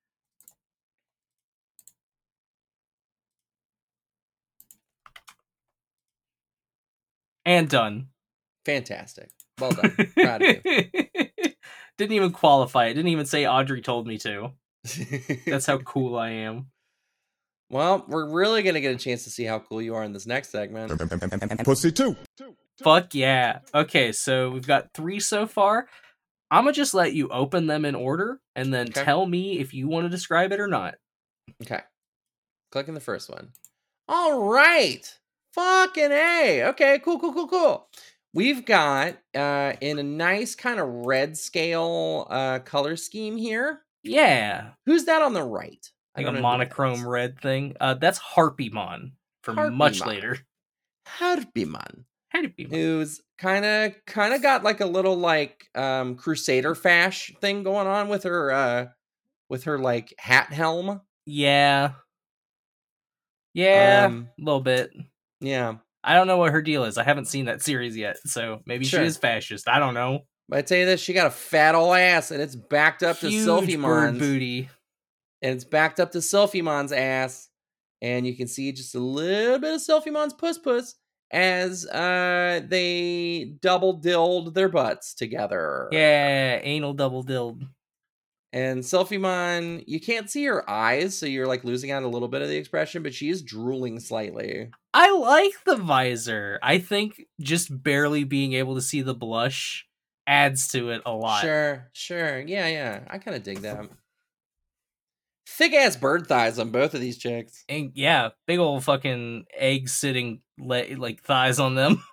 And done.
Fantastic. Well done. Proud of you.
Didn't even qualify it. Didn't even say Audrey told me to. That's how cool I am.
Well, we're really going to get a chance to see how cool you are in this next segment.
Pussy 2.
Fuck yeah. Okay, so we've got 3 so far. I'm going to just let you open them in order and then tell me if you want to describe it or not.
Okay. Clicking the first one. All right. Fucking A. Okay, cool. We've got in a nice kind of red scale color scheme here.
Yeah.
Who's that on the right?
Like a monochrome red thing. That's Harpymon from much later.
Harpymon. Who's kind of got like a little like Crusader fash thing going on with her like hat helm.
Yeah. Yeah, a little bit.
Yeah.
I don't know what her deal is. I haven't seen that series yet, so maybe she is fascist. I don't know.
But I tell you this, she got a fat old ass, and it's backed up to Sylphimon's
booty.
And it's backed up to Sylphimon's ass, and you can see just a little bit of Sylphimon's puss as they double dilled their butts together.
Yeah, anal double dilled.
And Sylphimon, you can't see her eyes, so you're like losing out a little bit of the expression, but she is drooling slightly.
I like the visor. I think just barely being able to see the blush adds to it a lot.
Sure. Yeah. I kind of dig that. Thick ass bird thighs on both of these chicks.
And yeah, big old fucking egg sitting like thighs on them.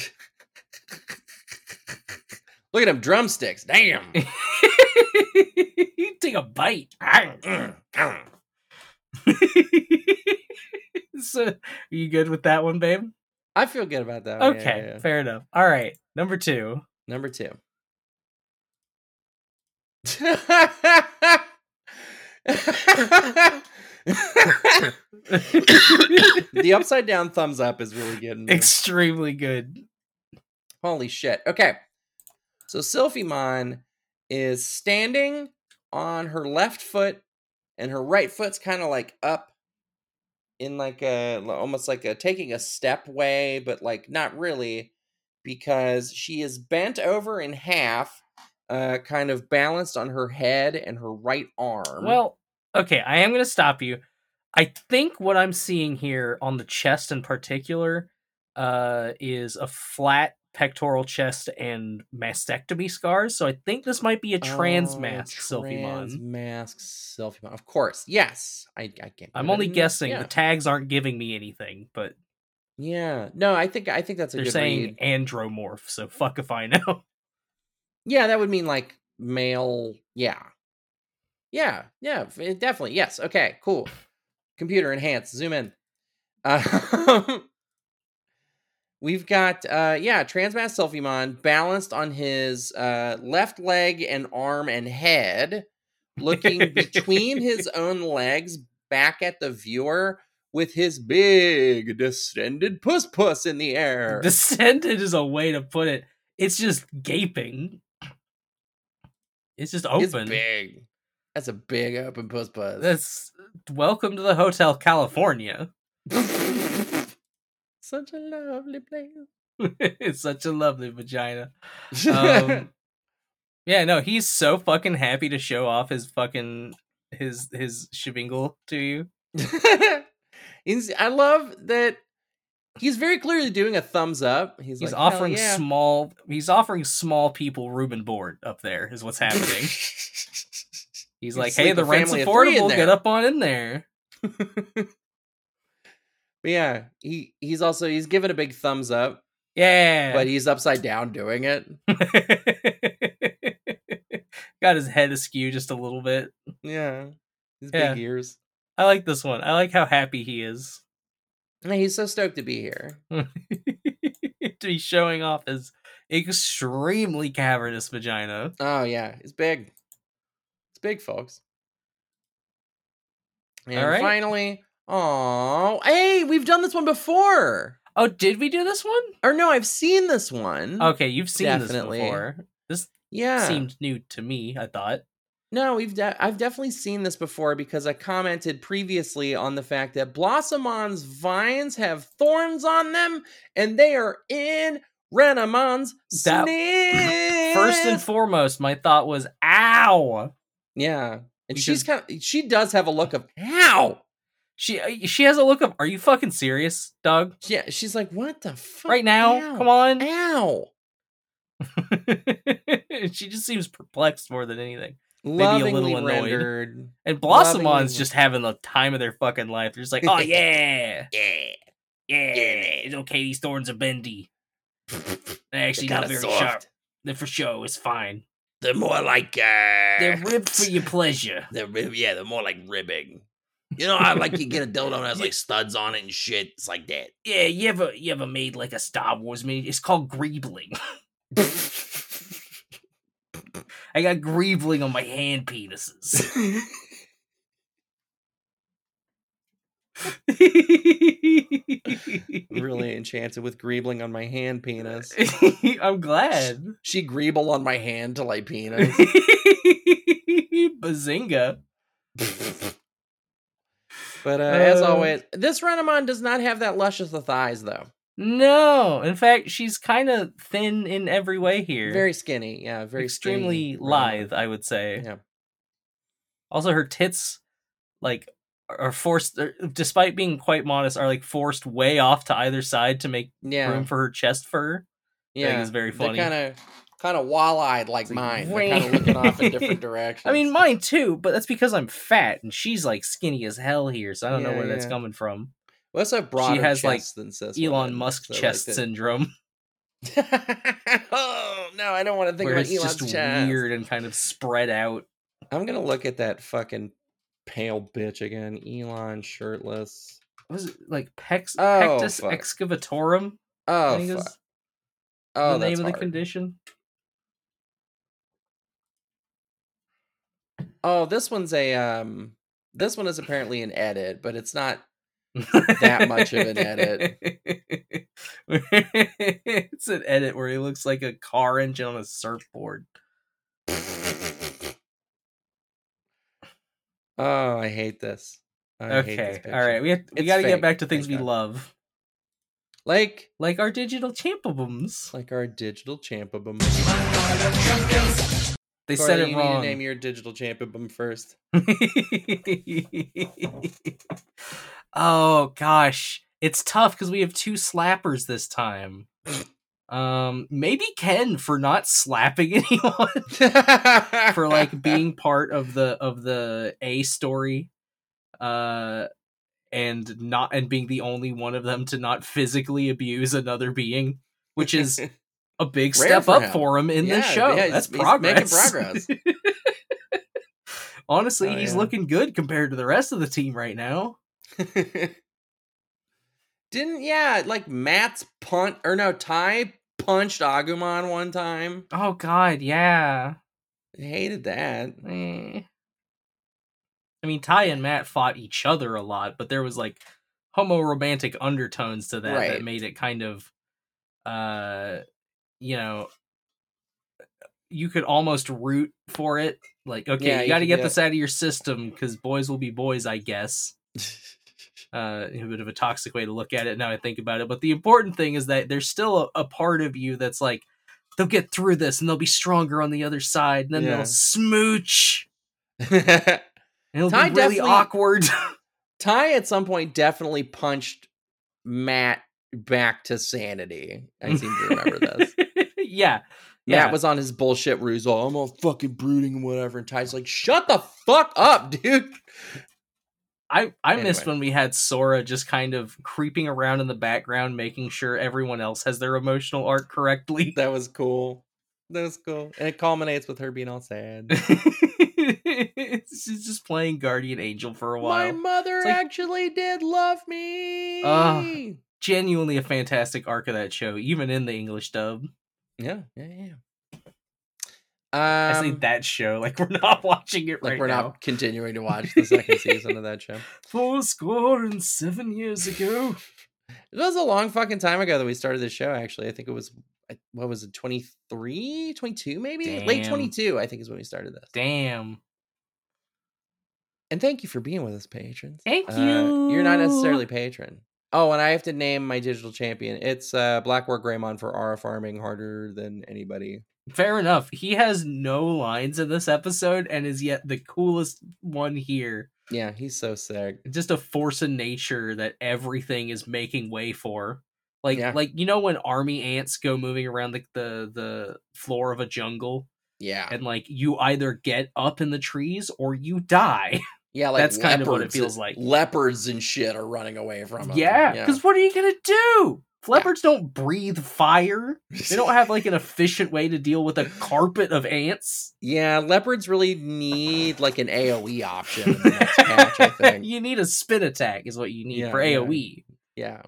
Look at them drumsticks. Damn.
Take a bite. So, are you good with that one, babe?
I feel good about that.
Okay, yeah. Fair enough. All right, number 2.
The upside down thumbs up is really good.
Extremely good.
Holy shit. Okay. So Sylphimon is standing on her left foot, and her right foot's kind of like up in like almost like taking a step way, but like not really. because she is bent over in half, kind of balanced on her head and her right arm.
Well, okay, I am going to stop you. I think what I'm seeing here on the chest in particular is a flat pectoral chest and mastectomy scars. So I think this might be a transmask Sylphimon.
Transmask Sylphimon. Of course. Yes. I can't.
I'm only guessing. Yeah. The tags aren't giving me anything, but
yeah. No, I think that's a good read.
They're saying andromorph, so fuck if I know.
Yeah, that would mean like male. Yeah. Yeah, definitely. Yes. Okay, cool. Computer enhance, zoom in. We've got Transmask Sylphimon balanced on his left leg and arm and head, looking between his own legs back at the viewer with his big distended puss in the air.
Distended is a way to put it. It's just gaping. It's just open.
It's big. That's a big open puss.
That's welcome to the Hotel California.
Such a lovely place.
It's such a lovely vagina. Yeah, no, he's so fucking happy to show off his fucking his shibingle to you.
I love that he's very clearly doing a thumbs up. He's like,
offering small. He's offering small people room and board up there. Is what's happening. He's like, hey, the rent's affordable. Get up on in there.
But yeah, he's giving a big thumbs up.
Yeah,
but he's upside down doing it.
Got his head askew just a little bit.
Yeah, his big ears.
I like this one. I like how happy he is.
He's so stoked to be here.
To be showing off his extremely cavernous vagina.
Oh yeah, it's big. It's big, folks. And finally, hey, we've done this one before.
Oh, did we do this one?
Or no, I've seen this one.
Okay, you've seen this before. This seemed new to me, I thought.
No, I've definitely seen this before because I commented previously on the fact that Blossomon's vines have thorns on them, and they are in Renamon's sniff.
First and foremost, my thought was, ow!
Yeah, and she does have a look of, ow!
She has a look of, are you fucking serious, dog?
Yeah, she's like, what the fuck?
Right now? Ow. Come on.
Ow!
She just seems perplexed more than anything.
Lovingly
maybe a little annoyed.
Rendered.
And Blossomon's just having the time of their fucking life. They're just like, oh yeah. Yeah. It's okay, these thorns are bendy. They're actually not very sharp. They're for show, it's fine.
They're more like
they're ribbed for your pleasure.
They're more like ribbing. You know how like you get a dildo that has like studs on it and shit? It's like that.
Yeah, you ever made like a Star Wars movie? It's called greebling. I got greebling on my hand penises.
Really enchanted with greebling on my hand penis.
I'm glad.
She greeble on my hand till I penis.
Bazinga.
But as always, this Renamon does not have that luscious of thighs, though.
No, in fact, she's kind of thin in every way here.
Very skinny, yeah, very
extremely lithe, I would say.
Yeah.
Also, her tits, like, are forced, despite being quite modest, are like forced way off to either side to make room for her chest fur.
Yeah,
I think it's very funny.
They're kind of wall-eyed like mine. They're kind of looking off in different directions.
I mean, mine too, but that's because I'm fat and she's like skinny as hell here, so I don't know where that's coming from.
Well, that's a broader
she has
chest
like
than Sis
Elon Musk chest syndrome.
Oh no, I don't want to think about Elon's
just
chest.
Weird and kind of spread out.
I'm gonna look at that fucking pale bitch again. Elon shirtless.
Was it like Pectus excavatorum?
Oh, fuck.
The name of the condition.
Oh, this one's this one is apparently an edit, but it's not that much of an edit.
It's an edit where he looks like a car engine on a surfboard.
Oh, I hate this.
Okay, all right. We got to get back to things we love.
Like
our digital champabums.
Like our digital champabum.
They said it
you
wrong.
Need to name your digital champabum first.
Oh gosh, it's tough because we have 2 slappers this time. Maybe Ken for not slapping anyone, for like being part of the A story, and being the only one of them to not physically abuse another being, which is a big step up for him in this show. Yeah, that's progress. He's making progress. Honestly, he's looking good compared to the rest of the team right now.
Matt's Ty punched Agumon one time.
Oh god, yeah.
I hated that.
I mean, Ty and Matt fought each other a lot, but there was like homo-romantic undertones to that that made it kind of, you could almost root for it. Like, okay, you got to get this out of your system because boys will be boys, I guess. A bit of a toxic way to look at it now I think about it. But the important thing is that there's still a part of you that's like, they'll get through this and they'll be stronger on the other side. And then they'll smooch. And it'll be really awkward.
Ty at some point definitely punched Matt back to sanity. I seem to remember this.
Yeah.
Matt was on his bullshit ruse. I'm all fucking brooding and whatever. And Ty's like, shut the fuck up, dude.
I missed when we had Sora just kind of creeping around in the background, making sure everyone else has their emotional arc correctly.
That was cool. And it culminates with her being all sad.
She's just playing Guardian Angel for a while.
My mother actually did love me.
Genuinely a fantastic arc of that show, even in the English dub.
Yeah.
I say that show like we're not watching it right now. Like we're not
continuing to watch the second season of that show.
7 years ago.
It was a long fucking time ago that we started this show, actually. I think it was, 23? 22 maybe? Damn. Late 22, I think is when we started this.
Damn.
And thank you for being with us, patrons.
Thank you.
You're not necessarily patron. Oh, and I have to name my digital champion. It's Blackwork Greymon for Aura farming harder than anybody.
Fair enough. He has no lines in this episode and is yet the coolest one here.
Yeah, he's so sick.
Just a force of nature that everything is making way for. Like when army ants go moving around the floor of a jungle?
Yeah.
And you either get up in the trees or you die.
Yeah,
that's kind of what it feels like.
Leopards and shit are running away from them.
Yeah, because what are you going to do? Leopards don't breathe fire. They don't have an efficient way to deal with a carpet of ants.
Yeah, leopards really need an AoE option in the next patch, I think.
You need a spin attack is what you need for AoE.
Yeah.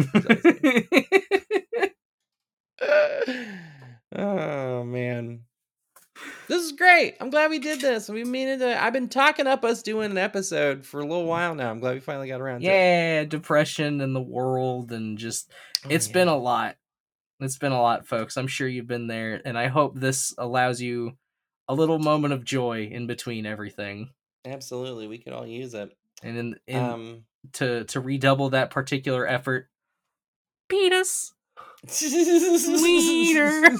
Oh, man. This is great. I'm glad we did this. I've been talking up us doing an episode for a little while now. I'm glad we finally got around to it.
Yeah, depression in the world and just it's been a lot. It's been a lot, folks. I'm sure you've been there, and I hope this allows you a little moment of joy in between everything.
Absolutely. We could all use it.
And to redouble that particular effort, penis. Sweeter.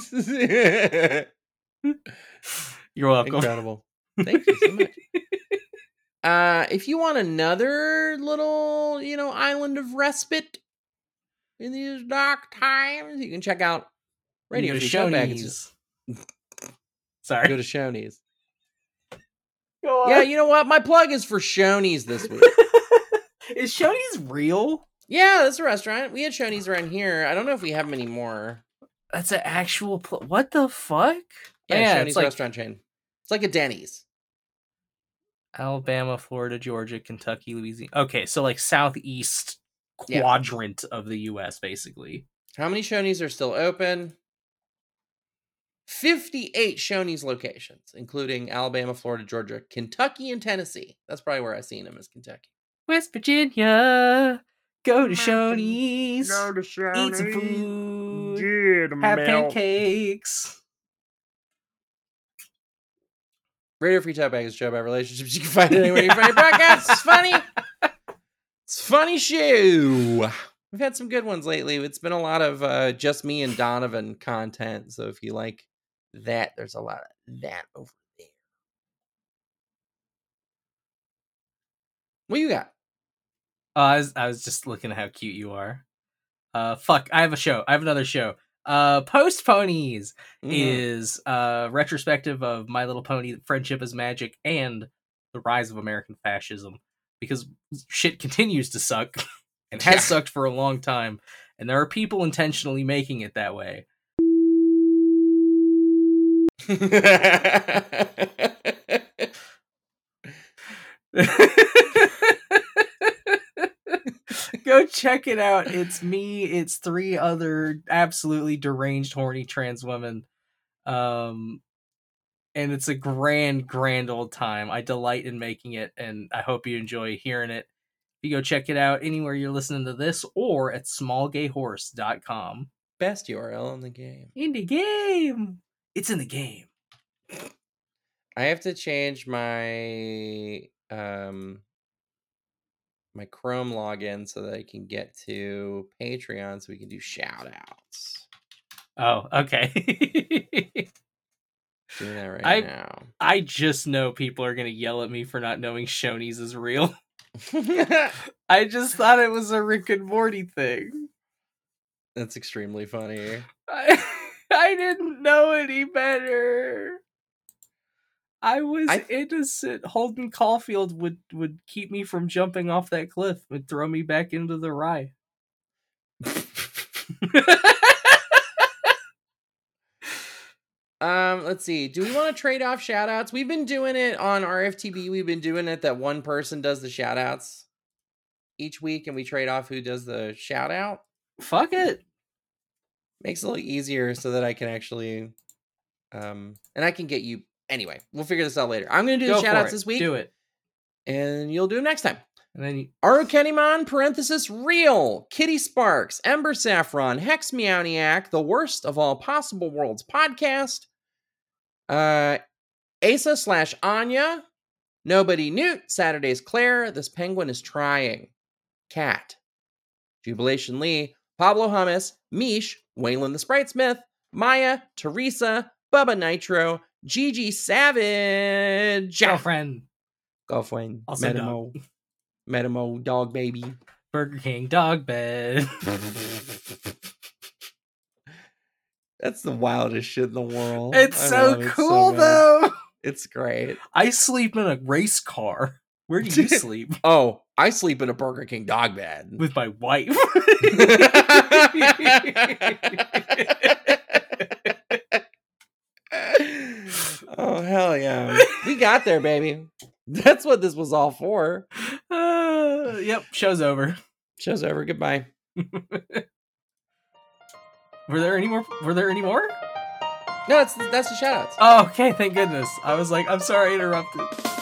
You're welcome.
Incredible. Thank you so much. If you want another little, island of respite in these dark times, you can check out Radio Free Shownies.
Sorry.
Go to Shownies. Yeah, you know what? My plug is for Shownies this week.
Is Shownies real?
Yeah, that's a restaurant. We had Shownies around here. I don't know if we have them anymore.
That's an actual what the fuck?
Yeah, Shoney's restaurant chain. It's like a Denny's.
Alabama, Florida, Georgia, Kentucky, Louisiana. Okay, so southeast quadrant of the U.S., basically.
How many Shoney's are still open? 58 Shoney's locations, including Alabama, Florida, Georgia, Kentucky, and Tennessee. That's probably where I've seen them, is Kentucky.
West Virginia. Go to Shoney's.
Go to Shoney's.
Eat some food. Have pancakes.
Radio Free Tote Bag is a show about relationships. You can find it anywhere you find your podcasts. It's funny. It's funny show. We've had some good ones lately. It's been a lot of just me and Donovan content. So if you like that, there's a lot of that over there. What you got?
I was just looking at how cute you are. Fuck, I have a show. I have another show. Post Ponies is a retrospective of My Little Pony, Friendship is Magic, and the rise of American fascism. Because shit continues to suck, and has sucked for a long time, and there are people intentionally making it that way. Go check it out. It's me. It's 3 other absolutely deranged, horny trans women. And it's a grand old time. I delight in making it, and I hope you enjoy hearing it. You go check it out anywhere you're listening to this, or at smallgayhorse.com.
Best URL in the game.
In the game. It's in the game.
I have to change my my Chrome login so that I can get to Patreon so we can do shout outs.
Oh, okay.
Doing that right now.
I just know people are going to yell at me for not knowing Shoney's is real. I just thought it was a Rick and Morty thing.
That's extremely funny.
I didn't know any better. I was innocent. Holden Caulfield would keep me from jumping off that cliff and throw me back into the rye.
Let's see. Do we want to trade off shout outs? We've been doing it on RFTB. We've been doing it that one person does the shout outs each week and we trade off who does the shout out.
Fuck it.
Makes it a little easier so that I can actually and I can get you anyway. We'll figure this out later. I'm gonna do the shout outs this week.
Do it.
And you'll do it next time.
And then
Arukenimon, parenthesis, real, Kitty Sparks, Ember Saffron, Hex Meowniac, the Worst of All Possible Worlds podcast, Asa/Anya, Nobody Newt, Saturday's Claire, This Penguin is Trying, Cat, Jubilation Lee, Pablo Hummus, Mish, Waylon the Sprite Smith, Maya, Teresa, Bubba Nitro, Gigi Savage,
Girlfriend,
also Metamo, Dog Baby,
Burger King, Dog Bed.
That's the wildest shit in the world.
It's so cool, though.
It's great.
I sleep in a race car. Where do you sleep?
Oh, I sleep in a Burger King dog bed.
With my wife.
Oh, hell yeah. We got there, baby. That's what this was all for.
Yep, show's over.
Show's over. Goodbye.
Were there any more?
No, that's the shout outs.
Oh, okay, thank goodness. I was like, I'm sorry I interrupted.